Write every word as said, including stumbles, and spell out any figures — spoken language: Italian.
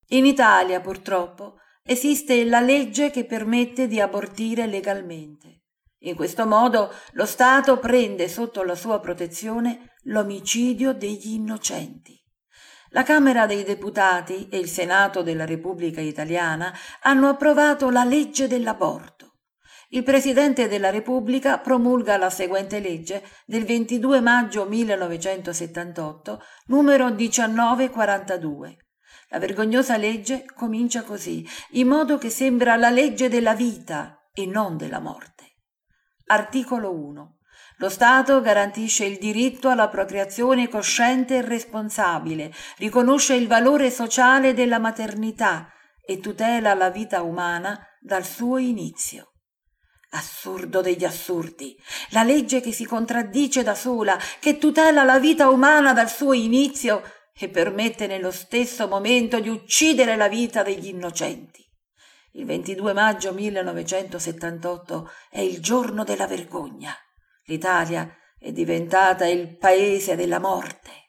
In Italia, purtroppo, esiste la legge che permette di abortire legalmente. In questo modo lo Stato prende sotto la sua protezione l'omicidio degli innocenti. La Camera dei Deputati e il Senato della Repubblica Italiana hanno approvato la legge dell'aborto. Il Presidente della Repubblica promulga la seguente legge del ventidue maggio millenovecentosettantotto, numero diciannovecentoquarantadue. La vergognosa legge comincia così, in modo che sembra la legge della vita e non della morte. Articolo uno. Lo Stato garantisce il diritto alla procreazione cosciente e responsabile, riconosce il valore sociale della maternità e tutela la vita umana dal suo inizio. Assurdo degli assurdi, la legge che si contraddice da sola, che tutela la vita umana dal suo inizio e permette nello stesso momento di uccidere la vita degli innocenti. Il ventidue maggio millenovecentosettantotto è il giorno della vergogna. L'Italia è diventata il paese della morte.